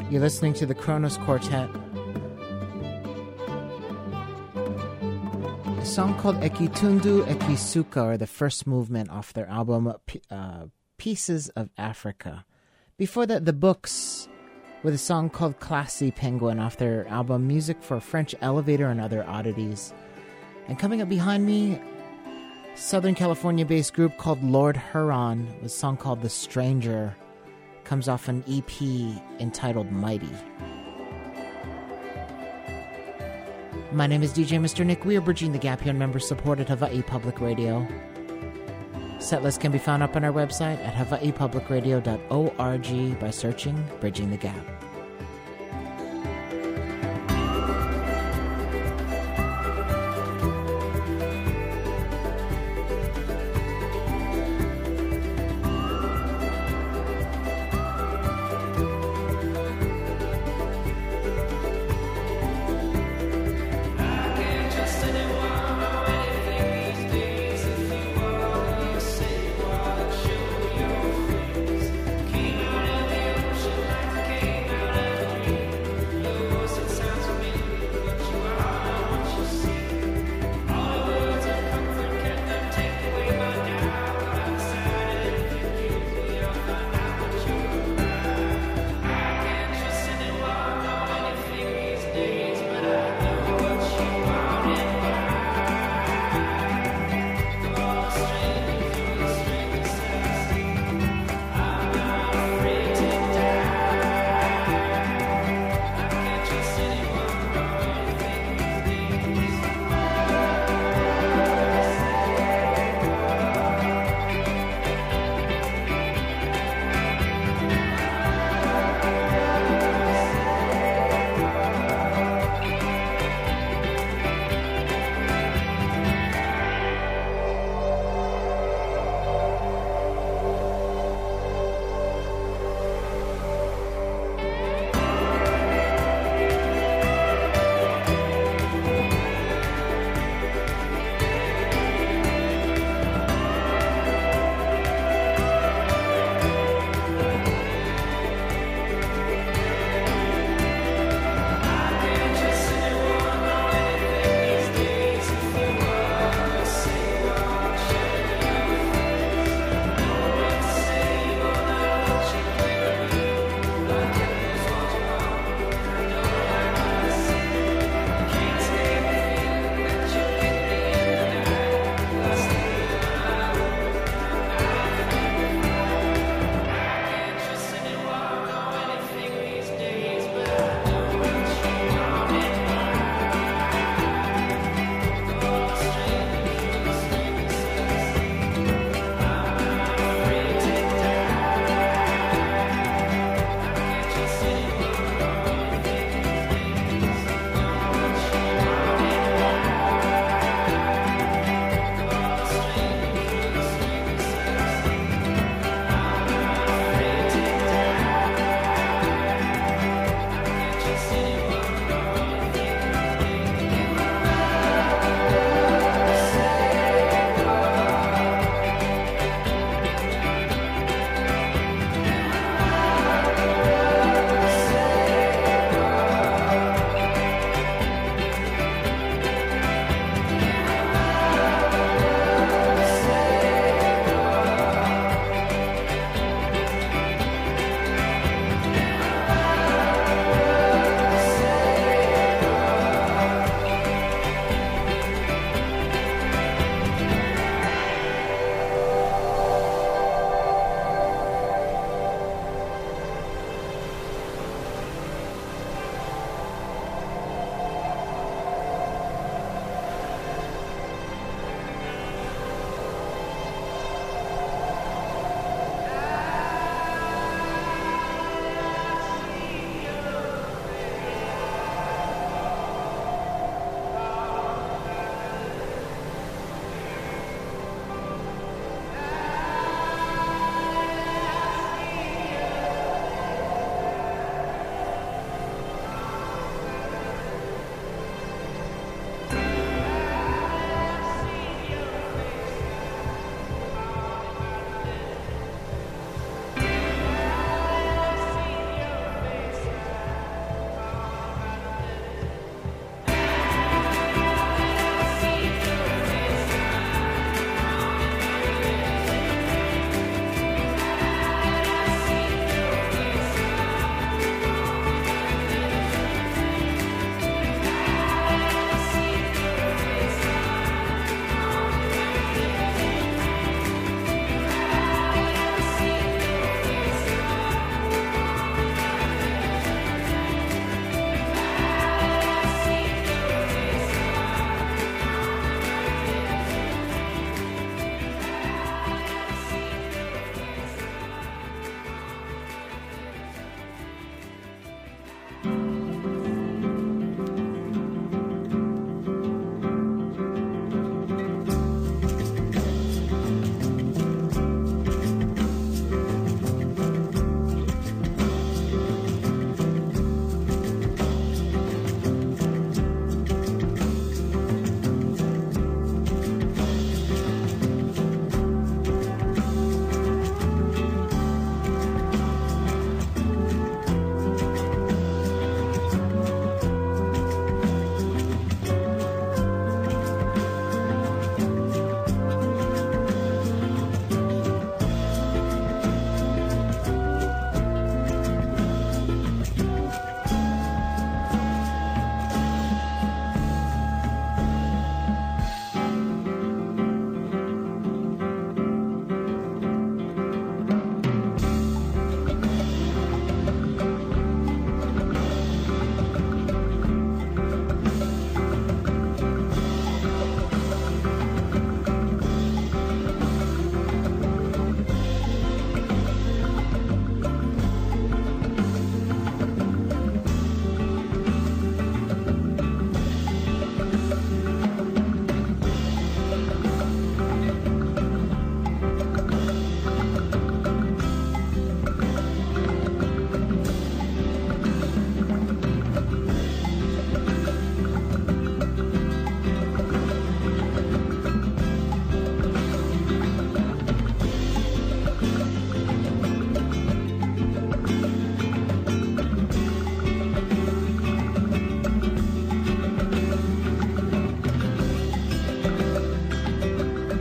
You're listening to the Kronos Quartet. A song called Ekitundu Ekisuka, or the first movement off their album Pieces of Africa. Before that, The Books with a song called Classy Penguin off their album Music for a French Elevator and Other Oddities. And coming up behind me, Southern California-based group called Lord Huron with a song called The Stranger. Comes off an EP entitled Mighty. My name is DJ Mr. Nick. We are bridging the gap here on member-supported Hawaii Public Radio. Setlist can be found up on our website at hawaiipublicradio.org by searching Bridging the Gap. Came out of the ocean like the caveman.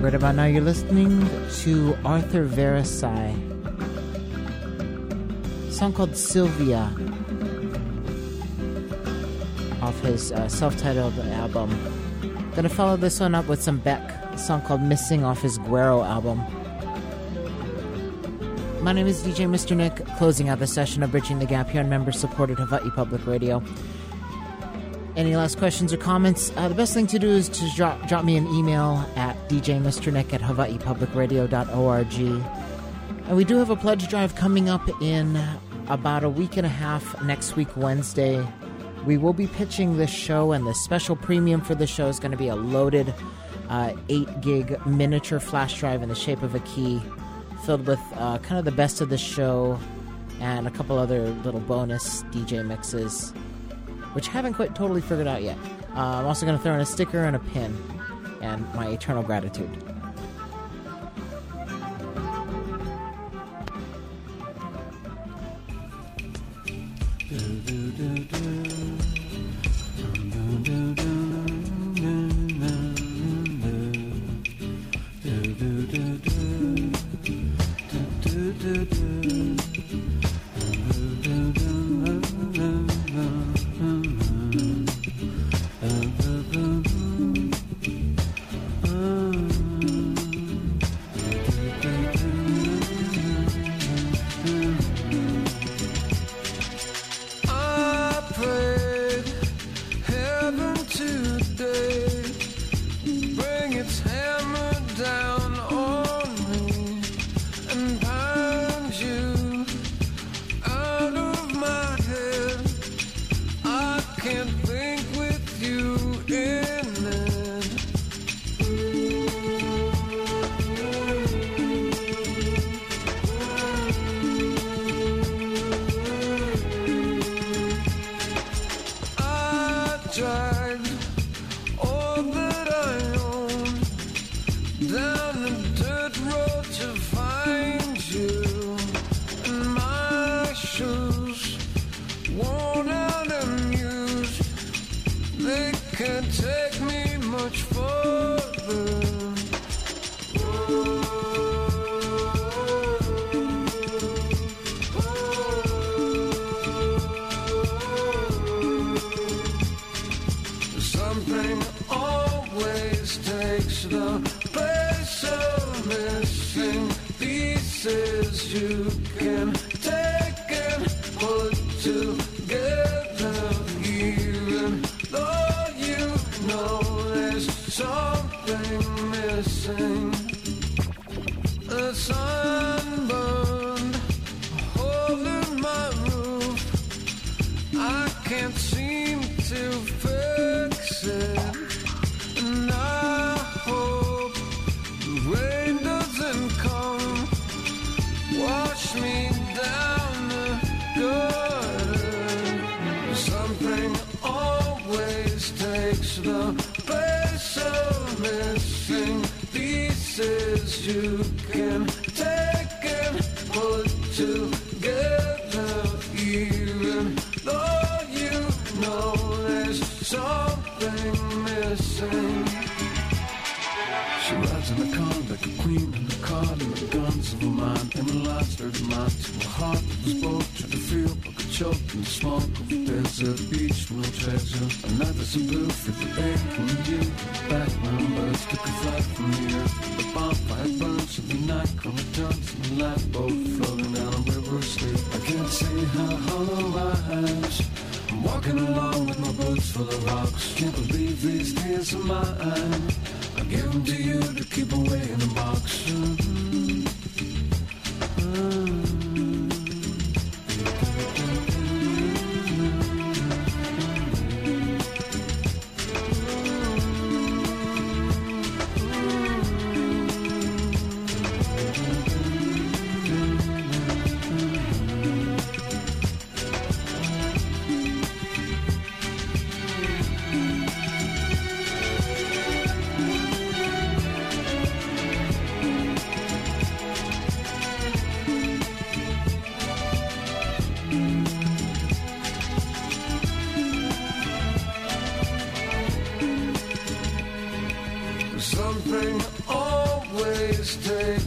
Right about now, you're listening to Arthur Verasai. A song called Sylvia off his self-titled album. Gonna follow this one up with some Beck, a song called Missing off his Guero album. My name is DJ Mr. Nick, closing out the session of Bridging the Gap here on member-supported Hawaii Public Radio. Any last questions or comments? The best thing to do is to drop me an email at djmrnick@hawaiipublicradio.org. And we do have a pledge drive coming up in about a week and a half next week, Wednesday. We will be pitching this show, and the special premium for the show is going to be a loaded 8-gig miniature flash drive in the shape of a key, filled with kind of the best of the show and a couple other little bonus DJ mixes, which I haven't quite totally figured out yet. I'm also going to throw in a sticker and a pin, and my eternal gratitude.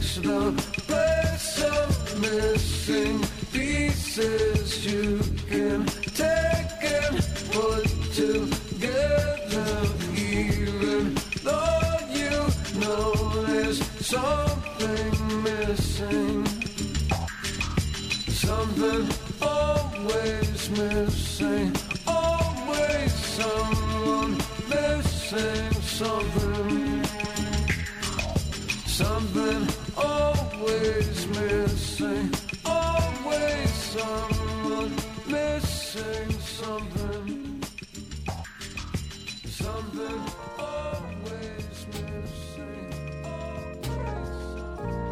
is the place of missing pieces you can take and put together, even though you know there's something missing. Something always missing, always someone missing something. Something always missing, always someone missing something. Something always missing, always something.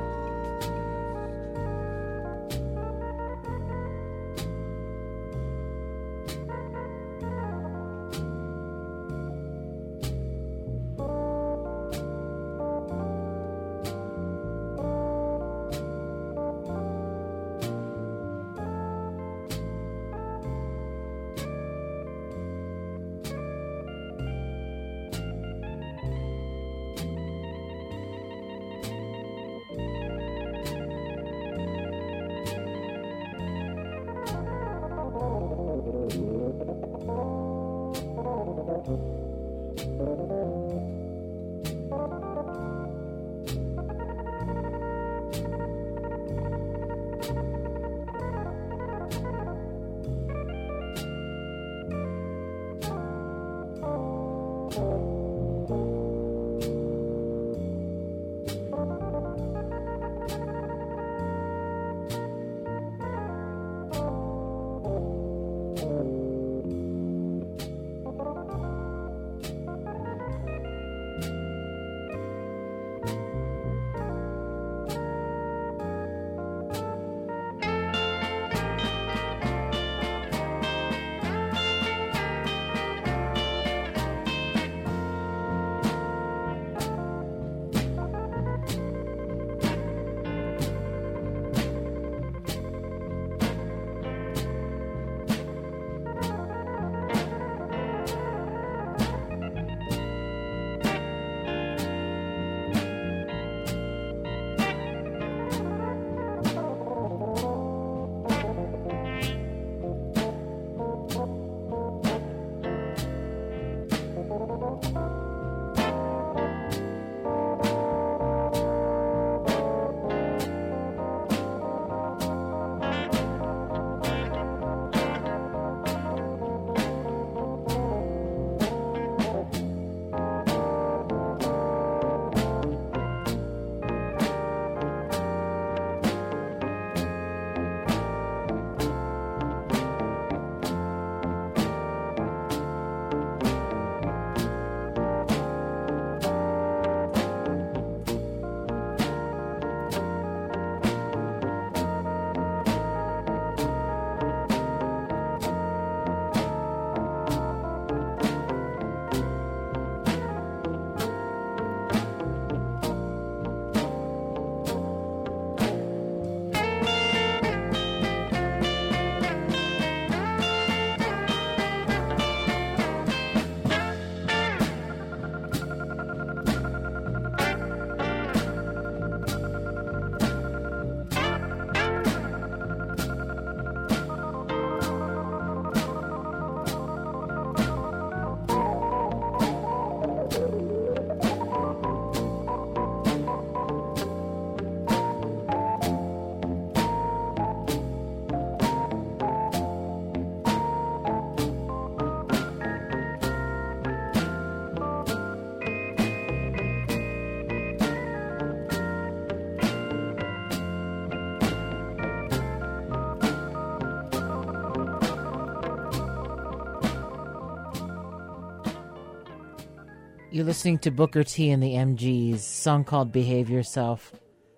You're listening to Booker T and the MGs, song called Behave Yourself.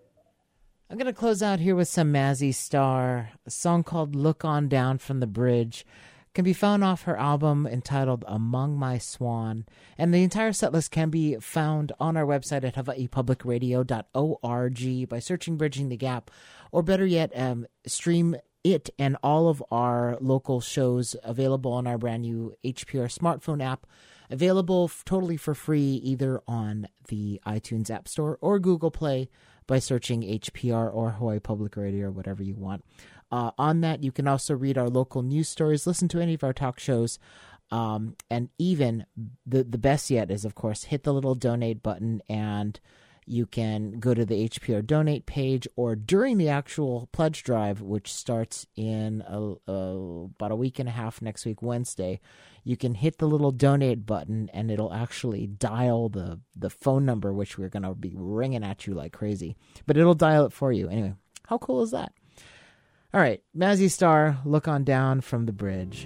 I'm going to close out here with some Mazzy Star, a song called Look On Down from the Bridge. Can be found off her album entitled Among My Swan. And the entire setlist can be found on our website at hawaiipublicradio.org by searching Bridging the Gap. Or better yet, stream it and all of our local shows available on our brand new HPR smartphone app, available totally for free either on the iTunes App Store or Google Play by searching HPR or Hawaii Public Radio or whatever you want. On that, you can also read our local news stories, listen to any of our talk shows, and even the best yet is, of course, hit the little donate button, and you can go to the HPR donate page, or during the actual pledge drive, which starts in about a week and a half next week, Wednesday, you can hit the little donate button, and it'll actually dial the phone number, which we're going to be ringing at you like crazy. But it'll dial it for you. Anyway, how cool is that? All right, Mazzy Star, Look On Down from the Bridge.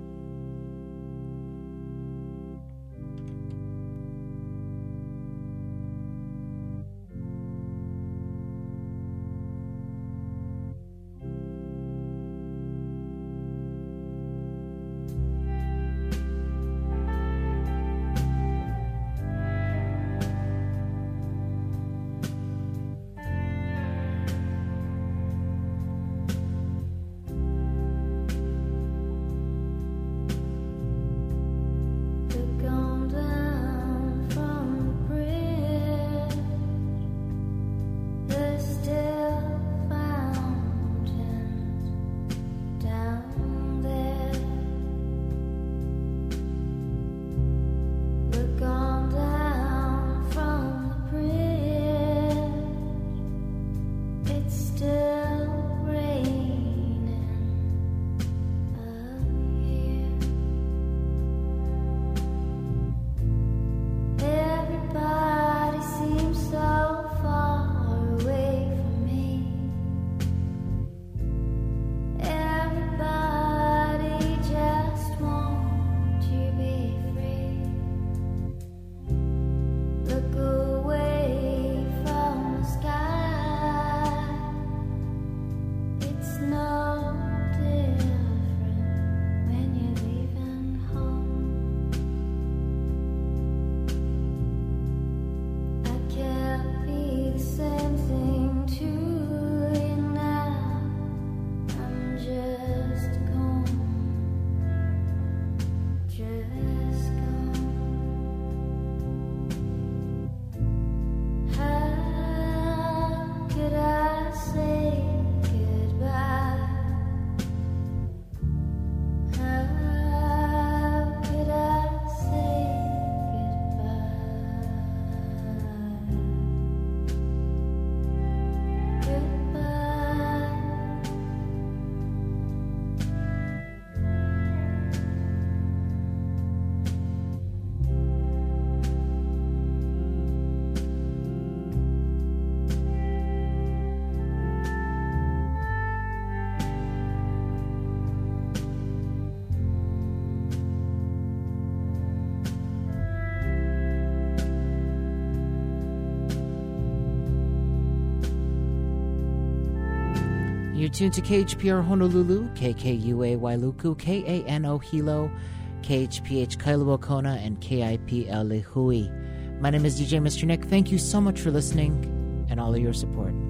You're tuned to KHPR Honolulu, KKUA Wailuku, KANO Hilo, KHPH Kailua Kona, and KIPL Lehui. My name is DJ Mr. Nick. Thank you so much for listening and all of your support.